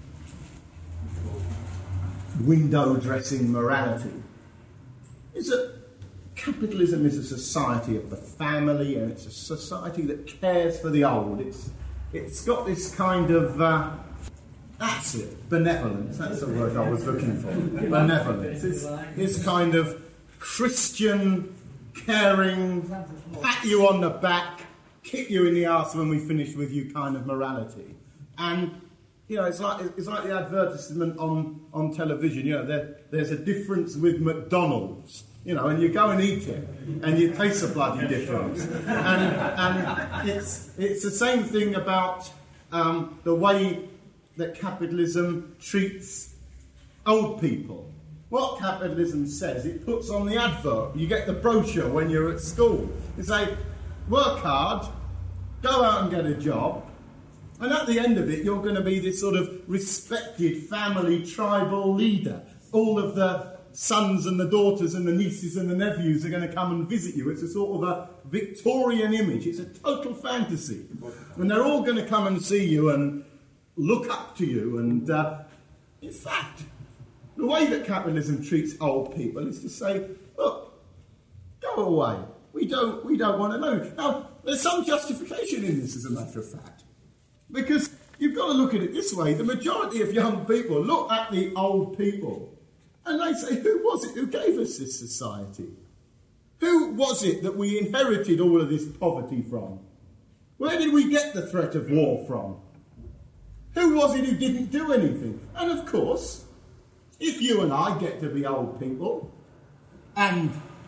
window dressing morality, is that capitalism is a society of the family, and it's a society that cares for the old. It's it's got this kind of uh, that's it, benevolence. That's the word I was looking for. Benevolence. It's this kind of Christian, caring, pat you on the back, kick you in the arse when we finish with you kind of morality. And you know, it's like it's like the advertisement on, on television. You know, there, there's a difference with McDonald's. You know, and you go and eat it, and you taste the bloody difference. And and it's it's the same thing about um, the way that capitalism treats old people. What capitalism says, it puts on the advert. You get the brochure when you're at school. You say, work hard, go out and get a job, and at the end of it, you're going to be this sort of respected family tribal leader. All of the sons and the daughters and the nieces and the nephews are going to come and visit you. It's a sort of a Victorian image. It's a total fantasy. And they're all going to come and see you and look up to you. And uh, in fact, the way that capitalism treats old people is to say, look, go away. We don't, we don't want to know. Now, there's some justification in this, as a matter of fact. Because you've got to look at it this way. The majority of young people look at the old people and they say, who was it who gave us this society? Who was it that we inherited all of this poverty from? Where did we get the threat of war from? Who was it who didn't do anything? And of course, if you and I get to be old people, and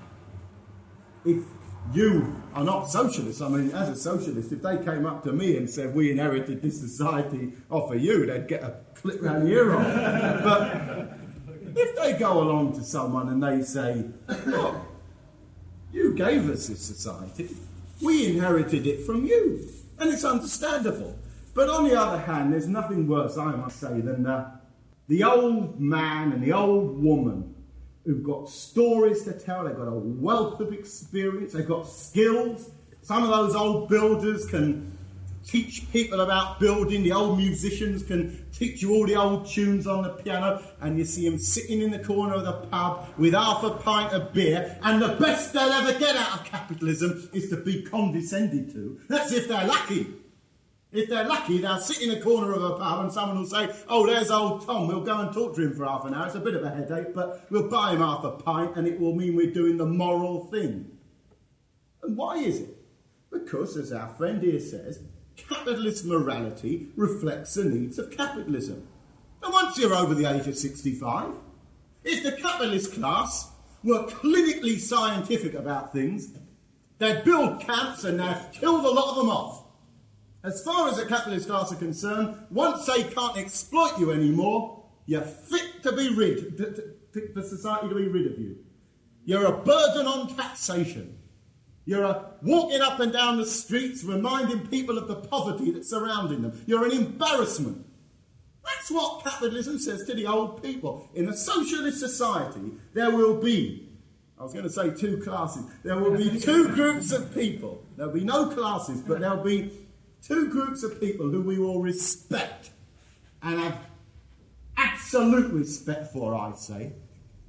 if you are not socialists, I mean, as a socialist, if they came up to me and said, we inherited this society off of you, they'd get a clip round the ear on. But if they go along to someone and they say, look, you gave us this society, we inherited it from you, and it's understandable. But on the other hand, there's nothing worse, I must say, than uh, the old man and the old woman who've got stories to tell, they've got a wealth of experience, they've got skills. Some of those old builders can teach people about building, the old musicians can teach you all the old tunes on the piano, and you see them sitting in the corner of the pub with half a pint of beer, and the best they'll ever get out of capitalism is to be condescended to. That's if they're lucky. If they're lucky, they'll sit in a corner of a pub and someone will say, oh, there's old Tom, we'll go and talk to him for half an hour. It's a bit of a headache, but we'll buy him half a pint and it will mean we're doing the moral thing. And why is it? Because, as our friend here says, capitalist morality reflects the needs of capitalism. And once you're over the age of sixty-five, if the capitalist class were clinically scientific about things, they'd build camps and they'd kill a lot of them off. As far as the capitalist class are concerned, once they can't exploit you anymore, you're fit to be rid, to, to, for society to be rid of you. You're a burden on taxation. You're a walking up and down the streets reminding people of the poverty that's surrounding them. You're an embarrassment. That's what capitalism says to the old people. In a socialist society, there will be, I was going to say two classes, there will be two groups of people. There'll be no classes, but there'll be two groups of people who we will respect and have absolute respect for, I say.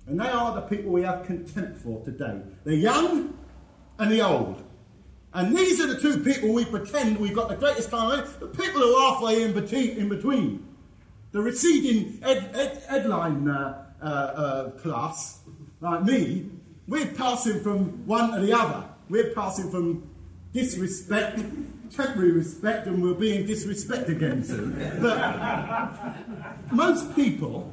And they are the people we have contempt for today. The young and the old. And these are the two people we pretend we've got the greatest time on, the people who are halfway in between. In between. The receding ed, ed, headline uh, uh, uh, class, like me, we're passing from one to the other. We're passing from disrespect, temporary respect, and we're being disrespected again soon. But most people,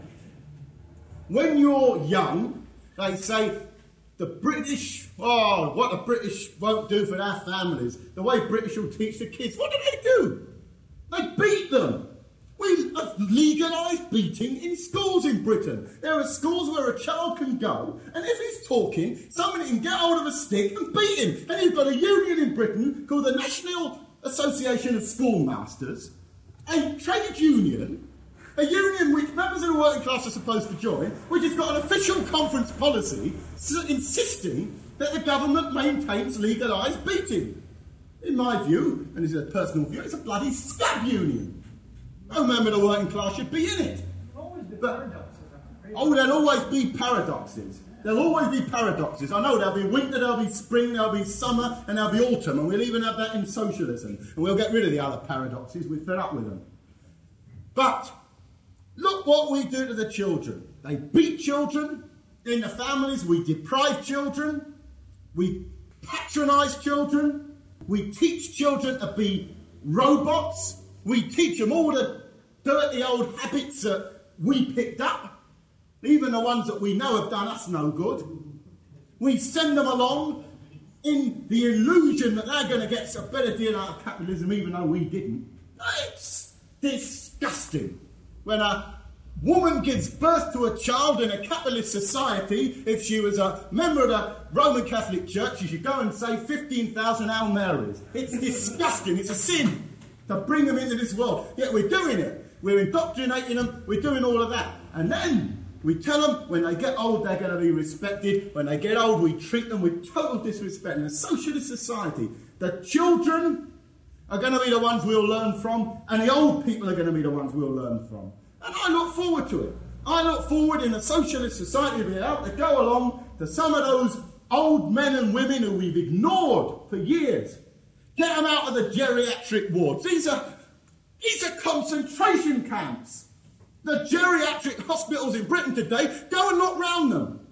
when you're young, they say, the British, oh, what the British won't do for their families. The way British will teach the kids. What do they do? They beat them. We have legalised beating in schools in Britain. There are schools where a child can go, and if he's talking, somebody can get hold of a stick and beat him. And you've got a union in Britain called the National Association of Schoolmasters, a trade union, a union which members of the working class are supposed to join, which has got an official conference policy insisting that the government maintains legalised beating. In my view, and this is a personal view, it's a bloody scab union. No member of the working class should be in it. But, oh, there'll always be paradoxes. There'll always be paradoxes. I know there'll be winter, there'll be spring, there'll be summer, and there'll be autumn, and we'll even have that in socialism. And we'll get rid of the other paradoxes. We're fed up with them. But look what we do to the children. They beat children in the families. We deprive children. We patronise children. We teach children to be robots. We teach them all the dirty old habits that we picked up, even the ones that we know have done us no good. We send them along in the illusion that they're going to get a better deal out of capitalism, even though we didn't. It's disgusting. When a woman gives birth to a child in a capitalist society, if she was a member of the Roman Catholic Church, she should go and say fifteen thousand Hail Marys. It's disgusting. It's a sin to bring them into this world. Yet we're doing it. We're indoctrinating them. We're doing all of that. And then we tell them when they get old they're going to be respected. When they get old we treat them with total disrespect. In a socialist society, the children are going to be the ones we'll learn from, and the old people are going to be the ones we'll learn from. And I look forward to it. I look forward in a socialist society to be able to go along to some of those old men and women who we've ignored for years. Get them out of the geriatric wards. These are, these are concentration camps. The geriatric hospitals in Britain today, go and look round them.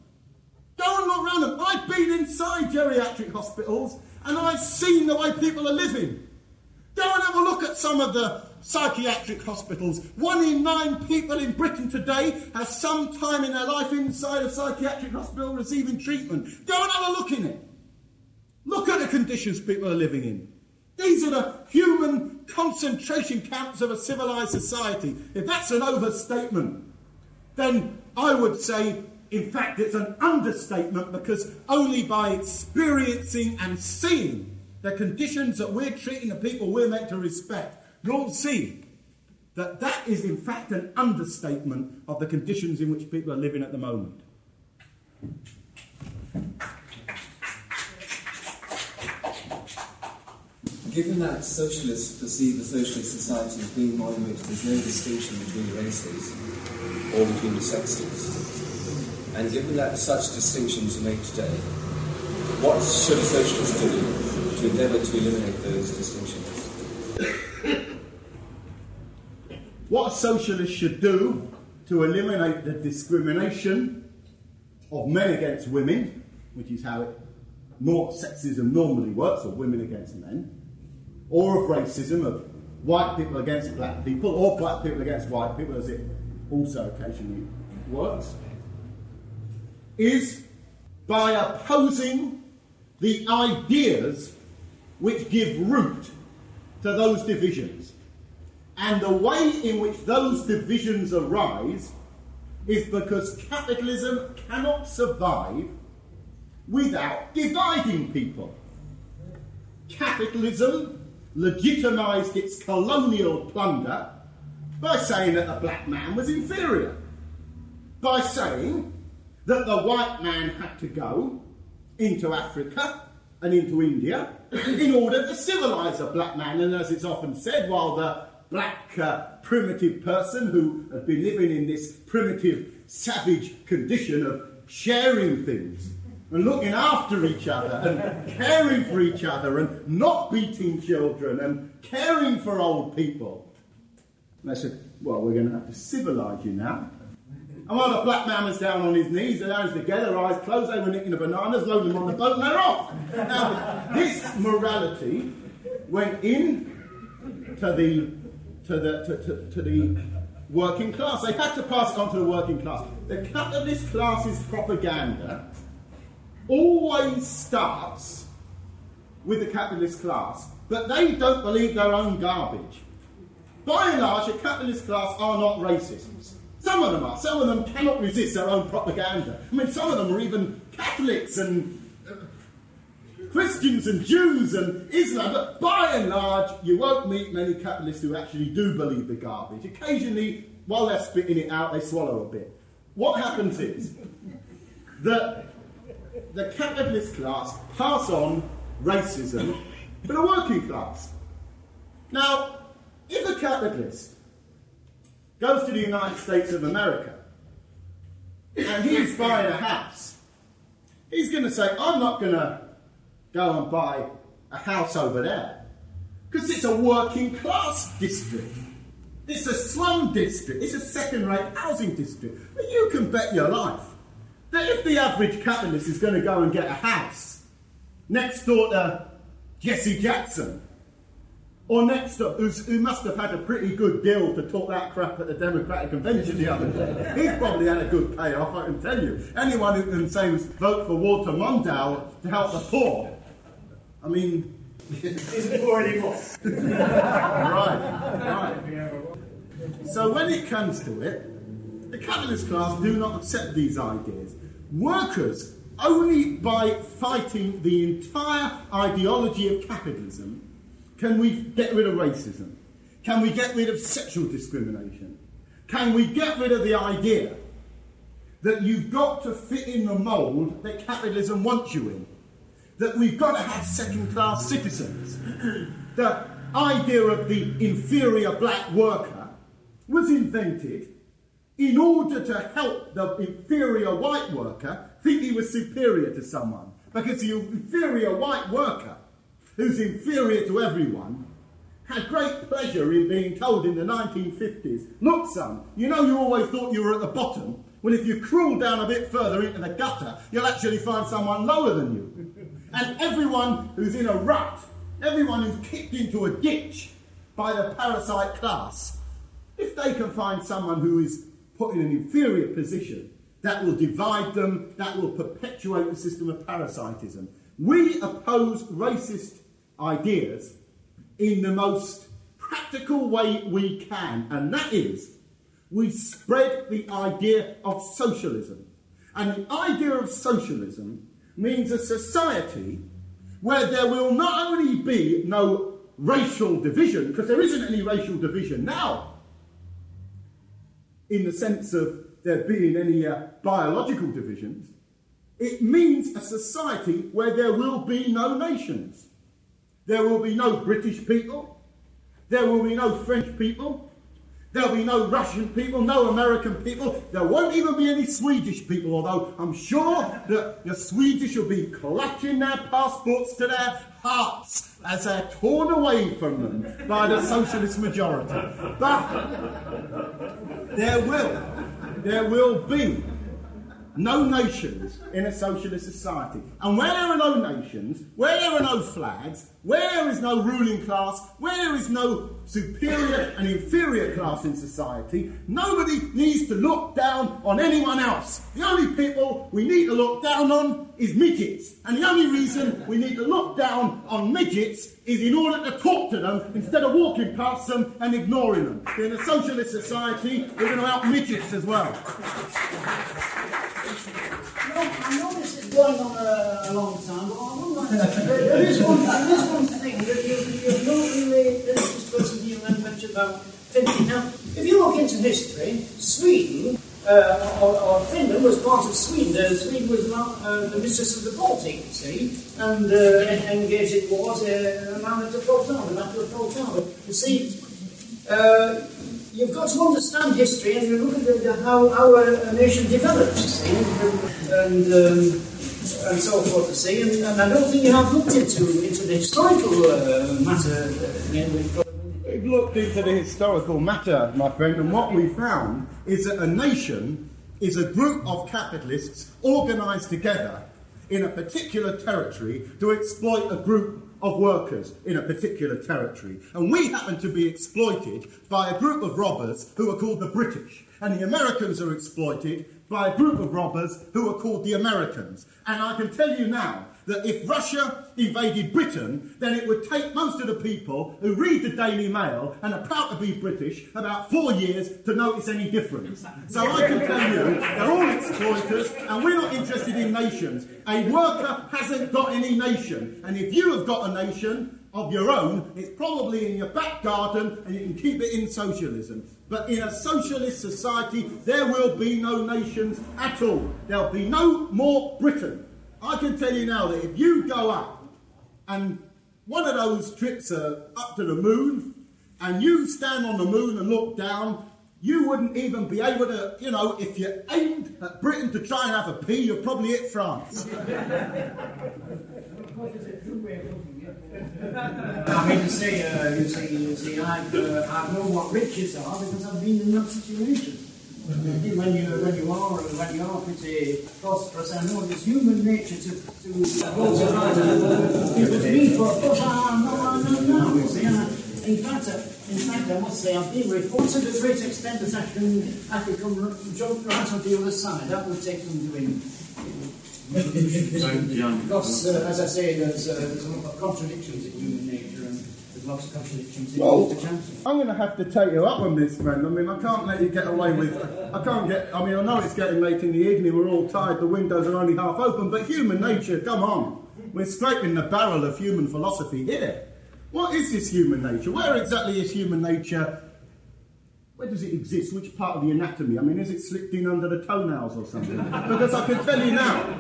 Go and look round them. I've been inside geriatric hospitals and I've seen the way people are living. Go and have a look at some of the psychiatric hospitals. One in nine people in Britain today have some time in their life inside a psychiatric hospital receiving treatment. Go and have a look in it. Look at the conditions people are living in. These are the human concentration camps of a civilised society. If that's an overstatement, then I would say, in fact, it's an understatement, because only by experiencing and seeing the conditions that we're treating the people we're meant to respect, you'll see that that is, in fact, an understatement of the conditions in which people are living at the moment. Given that socialists perceive a socialist society as being one in which there's no distinction between races or between the sexes, and given that such distinctions are made today, what should a socialist do to endeavour to eliminate those distinctions? What a socialist should do to eliminate the discrimination of men against women, which is how it, nor, sexism normally works, or women against men, or of racism, of white people against black people, or black people against white people, as it also occasionally works, is by opposing the ideas which give root to those divisions. And the way in which those divisions arise is because capitalism cannot survive without dividing people. Capitalism legitimised its colonial plunder by saying that the black man was inferior, by saying that the white man had to go into Africa and into India in order to civilise a black man. And as it's often said, while the black uh, primitive person who had been living in this primitive, savage condition of sharing things and looking after each other and caring for each other and not beating children and caring for old people. And they said, well, we're going to have to civilise you now. And while the black man was down on his knees, their hands together, eyes closed, they were nicking the bananas, loading them on the boat, and they're off. Now, this morality went in to the to the to, to, to the working class. They had to pass it on to the working class. The capitalist class's propaganda always starts with the capitalist class, but they don't believe their own garbage. By and large, the capitalist class are not racists. Some of them are. Some of them cannot resist their own propaganda. I mean, some of them are even Catholics and uh, Christians and Jews and Islam. But by and large, you won't meet many capitalists who actually do believe the garbage. Occasionally, while they're spitting it out, they swallow a bit. What happens is that the capitalist class pass on racism to the working class. Now, if a capitalist goes to the United States of America and he's buying a house, he's going to say, I'm not going to go and buy a house over there because it's a working class district. It's a slum district. It's a second-rate housing district. But you can bet your life that if the average capitalist is going to go and get a house next door to Jesse Jackson, or next door, who's, who must have had a pretty good deal to talk that crap at the Democratic Convention the other day, he's probably had a good payoff, I can tell you. Anyone who can say vote for Walter Mondale to help the poor, I mean... Isn't poor anymore. Right, right. So when it comes to it, the capitalist class do not accept these ideas. Workers, only by fighting the entire ideology of capitalism, can we get rid of racism? Can we get rid of sexual discrimination? Can we get rid of the idea that you've got to fit in the mould that capitalism wants you in? That we've got to have second-class citizens? The idea of the inferior black worker was invented in order to help the inferior white worker think he was superior to someone. Because the inferior white worker, who's inferior to everyone, had great pleasure in being told in the nineteen fifties, look son, you know you always thought you were at the bottom. Well, if you crawl down a bit further into the gutter, you'll actually find someone lower than you. And everyone who's in a rut, everyone who's kicked into a ditch by the parasite class, if they can find someone who is put in an inferior position, that will divide them, that will perpetuate the system of parasitism. We oppose racist ideas in the most practical way we can, and that is, we spread the idea of socialism. And the idea of socialism means a society where there will not only be no racial division, because there isn't any racial division now, in the sense of there being any uh, biological divisions. It means a society where there will be no nations. There will be no British people. There will be no French people. There will be no Russian people, no American people. There won't even be any Swedish people, although I'm sure that the Swedish will be clutching their passports to their hearts as they're torn away from them by the socialist majority. But there will, there will be no nations in a socialist society. And where there are no nations, where there are no flags, where there is no ruling class, where there is no superior and inferior class in society, nobody needs to look down on anyone else. The only people we need to look down on is midgets. And the only reason we need to look down on midgets is in order to talk to them instead of walking past them and ignoring them. In a socialist society, we're going to help midgets as well. I know this is going on a, a long time, but I would like to say there is one, there is one thing that you, you've not really, this is person you mentioned about Finland. Now, if you look into history, Sweden, uh, or, or Finland was part of Sweden. Uh, Sweden was not uh, the mistress of the Baltic Sea, and uh, engaged in wars uh, around the Poltava, the Battle of Poltava. You see, uh, you've got to understand history, and you look at the, the, how our nation developed, you see, and, um, and so forth, you see, and, and I don't think you have looked into, into the historical uh, matter. Uh, We've looked into the historical matter, my friend, and what we found is that a nation is a group of capitalists organised together in a particular territory to exploit a group of workers in a particular territory. And we happen to be exploited by a group of robbers who are called the British. And the Americans are exploited by a group of robbers who are called the Americans. And I can tell you now that if Russia invaded Britain, then it would take most of the people who read the Daily Mail and are proud to be British about four years to notice any difference. So I can tell you, they're all exploiters, and we're not interested in nations. A worker hasn't got any nation, and if you have got a nation of your own, it's probably in your back garden, and you can keep it in socialism. But in a socialist society, there will be no nations at all. There'll be no more Britain. I can tell you now that if you go up, and one of those trips are up to the moon, and you stand on the moon and look down, you wouldn't even be able to, you know, if you aimed at Britain to try and have a pee, you'd probably hit France. I mean, to say, uh, you see, you see, I've, uh, I know what riches are because I've been in that situation. When you when you are when you are pretty prosperous, I know it's human nature to to go to right people to me for but I no no no no. See, I, in fact, uh, in fact, I must say I've been reformed to the great extent that I can I can come jump right on the other side. That would take some doing. Because, uh, as I say, there's, uh, there's a lot of contradictions in human nature, and there's lots of contradictions in well, the council. I'm going to have to take you up on this, friend. I mean, I can't let you get away with... I can't get... I mean, I know it's getting late in the evening, we're all tired, the windows are only half open, but human nature, come on. We're scraping the barrel of human philosophy here. What is this human nature? Where exactly is human nature? Where does it exist? Which part of the anatomy? I mean, is it slipped in under the toenails or something? Because I can tell you now,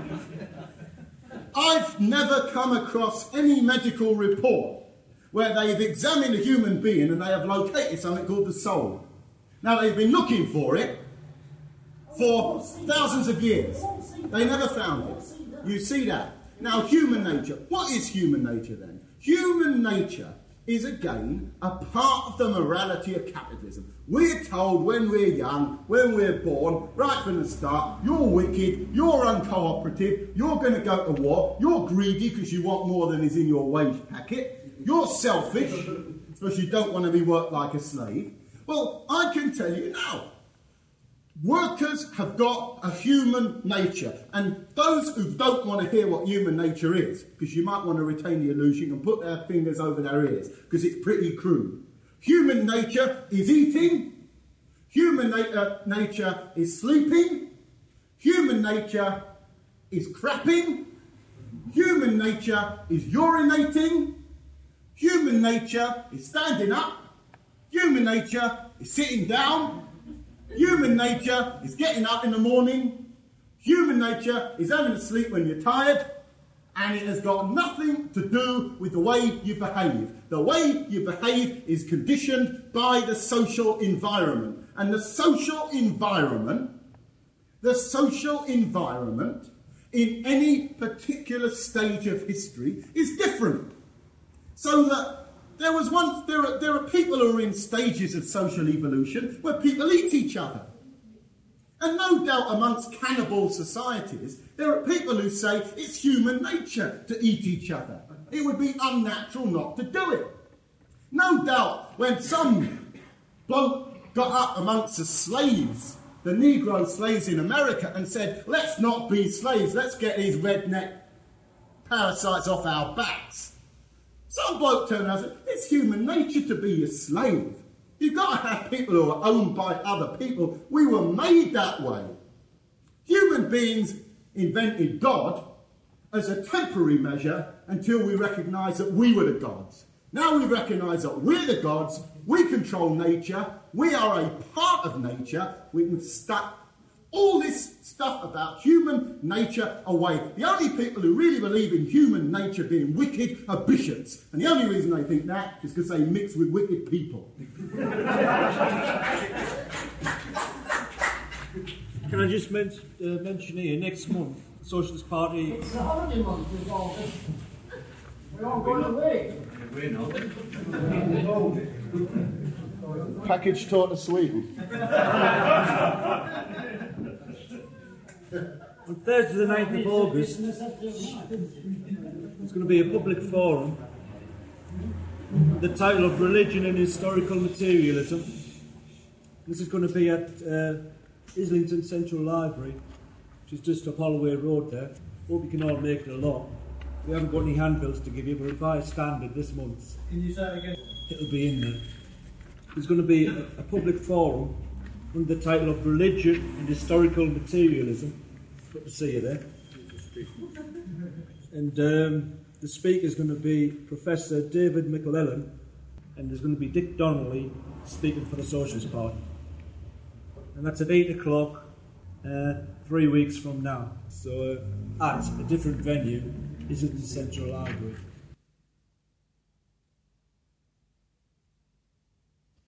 I've never come across any medical report where they've examined a human being and they have located something called the soul. Now, they've been looking for it for thousands of years. They never found it. You see that? Now, human nature. What is human nature then? Human nature is, again, a part of the morality of capitalism. We're told when we're young, when we're born, right from the start, you're wicked, you're uncooperative, you're going to go to war, you're greedy because you want more than is in your wage packet, you're selfish because you don't want to be worked like a slave. Well, I can tell you now, workers have got a human nature, and those who don't want to hear what human nature is, because you might want to retain the illusion and put their fingers over their ears, because it's pretty crude. Human nature is eating, human na- nature is sleeping, human nature is crapping, human nature is urinating, human nature is standing up, human nature is sitting down, human nature is getting up in the morning. Human nature is having a sleep when you're tired. And it has got nothing to do with the way you behave. The way you behave is conditioned by the social environment. And the social environment, the social environment in any particular stage of history is different. So that There was once, there are, there are people who are in stages of social evolution where people eat each other. And no doubt amongst cannibal societies, there are people who say it's human nature to eat each other. It would be unnatural not to do it. No doubt when some bloke got up amongst the slaves, the Negro slaves in America, and said, let's not be slaves, let's get these redneck parasites off our backs. Some bloke turned around and said, it's human nature to be a slave. You've got to have people who are owned by other people. We were made that way. Human beings invented God as a temporary measure until we recognised that we were the gods. Now we recognise that we're the gods, we control nature, we are a part of nature, we can start all this stuff about human nature away. The only people who really believe in human nature being wicked are bishops. And the only reason they think that is because they mix with wicked people. Can I just men- uh, mention here, next month, the Socialist Party... It's the holiday month, we've all We're all going away. We're not. Package tour to Sweden. On Thursday the ninth of August, there's going to be a public forum. The title of Religion and Historical Materialism. This is going to be at uh, Islington Central Library, which is just up Holloway Road there. Hope you can all make it along. We haven't got any handbills to give you, but if I standard this month, Can you say it again? it'll be in there. There's going to be a, a public forum under the title of Religion and Historical Materialism. Good to see you there. And um, the speaker is going to be Professor David McLellan, and there's going to be Dick Donnelly speaking for the Socialist Party. And that's at eight o'clock, uh, three weeks from now. So uh, at a different venue, Islington Central Library.